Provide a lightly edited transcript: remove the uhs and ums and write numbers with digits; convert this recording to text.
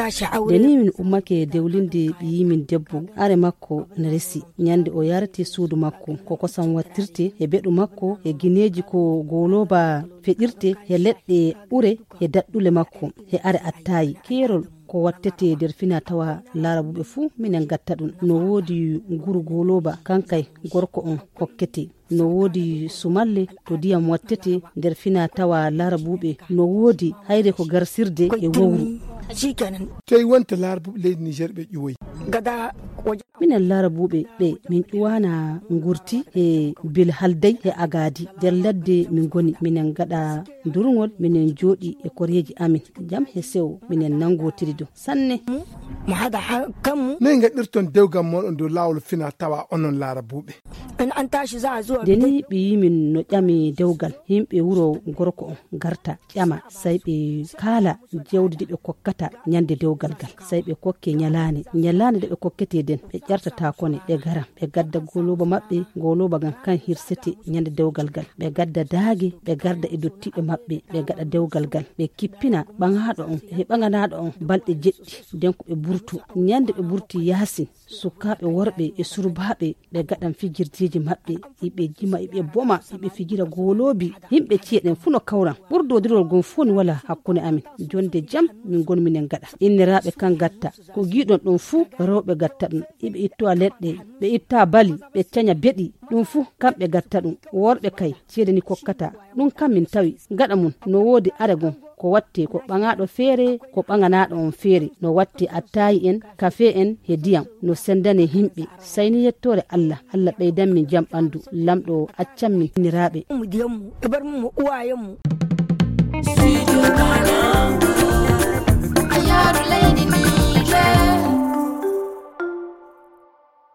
da ni min ummake dewlinde ɓiyi min debbo are makko na resi nyande o yarati suudu makko ko kosan wattirte e beɗu makko e gineji ko goloba feɗirte e leɗɗe ɓure e daɗɗule makko e are attayi kerol ko wattete nder fina tawa larabuɓe fuu minen gatta ɗum no woodi nguru goloba kankay gorko on hokkete no woodi sumalle to diyam wattete nder fina tawa larabuɓe no woodi hayre ko garsirde e wowru tay wonta larabuɓe leydi Niger ɓe ƴuwoy gada minen larabuɓe ɓe min ƴuwana ngurti e bil halday e agadi nder ladde min goni minen gaɗa durgol minen jooɗi e koreji amin jam he sew minen nangotiri do sanne mo hada kam ne gaɗirton dewgam mon do lawol fina tawa onon larabuɓe an tashi za zuwa deni ɓiyi min no ƴami dewgal himɓe wuro gorko on garta ƴama sai ɓe kala jewde ɓe kokkata nyande dewgal gal sai ɓe kokke nyalane de ɓe kokkete den ɓe ƴartata kone ɓe gara ɓe gadda goloba maɓɓe goloba gan kan hirsete nyande dewgal gal ɓe gadda daage ɓe garda e dottiɓe maɓɓe ɓe gaɗa dewgal gal ɓe kippina ɓagaɗo on e ɓaganaɗo on balɗe jeɗɗi den ko ɓe burtu nyande ɓe burti yasin sukaɓe worɓe e surbaɓe ɓe gaɗan fijirdeji maɓɓe iɓe jima iɓe boma iɓe fijira golobi himɓe ciyeɗen fu no kawran ɓurdodirol gon foni wala hakkunde amin jonde jam min gon minen gaɗa inniraɓe kan gatta ko giɗon ɗon fu rewɓe gatta ɗum iɓe ittoa leɗɗe ɓe itta bali ɓe caña beɗi ɗum fu kamɓe gatta ɗum worɓe kay ceede ni kokkata ɗum kam min tawi gaɗa mum no woodi aregon ko watte ko ɓagaɗo feere ko ɓaganaɗo on feere no watte attayi en kafe en he diyam no sendane himɓe sayni yettore Allah ɓeydan min jam ɓandu lamɗo accan min niraɓe